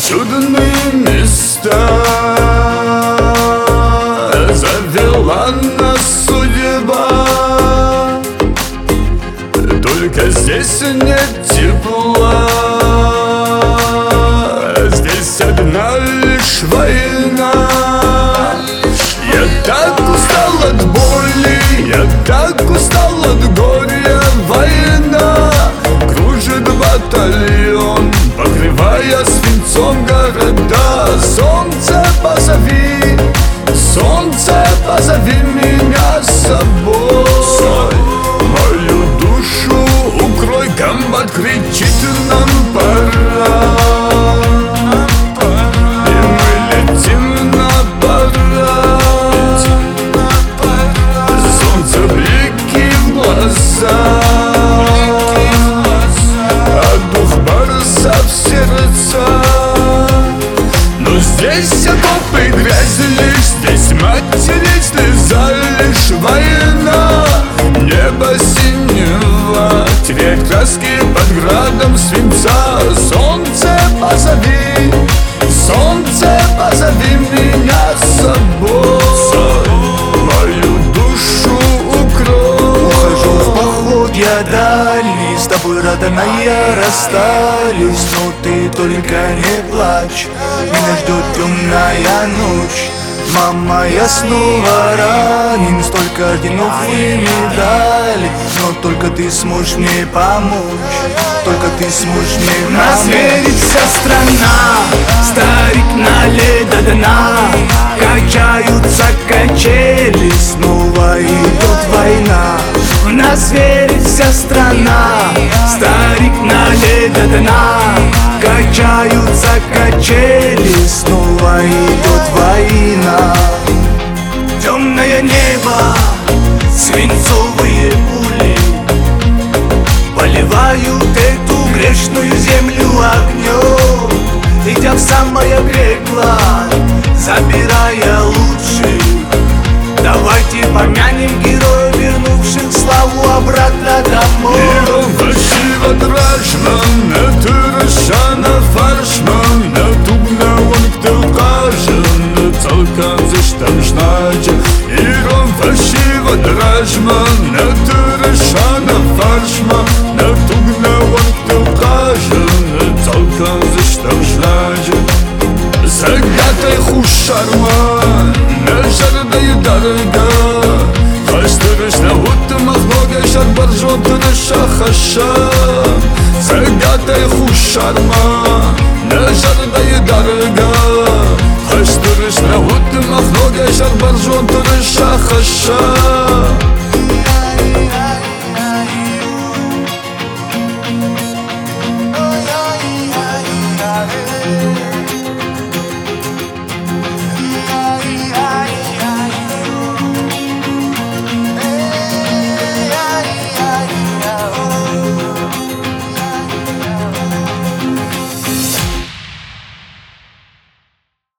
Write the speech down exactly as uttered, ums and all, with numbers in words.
чудные места завела нас судьба. Только здесь нет тепла, здесь одна лишь война. Я так устал от боли, я так устал от горя. Война кружит батальон, покрывая свинцом города. Солнце, позови, солнце, позови меня с собой. Мою душу укрой, комбат кричит, нам пора. И мы летим на парад. Солнце, блики в глаза, а дух борца в сердца. Но здесь окопы грязь лишь, здесь матери слеза лишь. Война, небо синего теряет краски под градом свинца. Солнце, позови, солнце, позови меня с собой. Мою душу укрой. Ухожу в поход я дальний, с тобой, родная, расстались. Но ты только не плачь, меня ждет темная ночь. Мама, я снова ранен, столько орденов и медалей, но только ты сможешь мне помочь, только ты сможешь мне помочь. Разверит вся страна, старик налет до дна. Качаются качели, снова идет война. В нас верит вся страна, старик налет до дна. Качаются качели, снова идет война. Темное небо, свинцовые пули поливают эту грешную землю огнем, идя в самое пекло, забирая лучших. Давайте помянем героев, вернувших славу обратно домой. Фальшива драшман, это Рашана фаршман. Натубна он кто кажен, цалкан зыштан жначе. Ирон фальшива драшман, это Рашана фаршман. Натубна он кто кажен, цалкан зыштан жначе. Загатай хушарман, нажардай дарга. Хаштырыш на утымах нога шат баржон тырыша хаша. Загатай хушарман, нажардай дарга. Хаштырыш на утымах нога шат баржон тырыша хаша.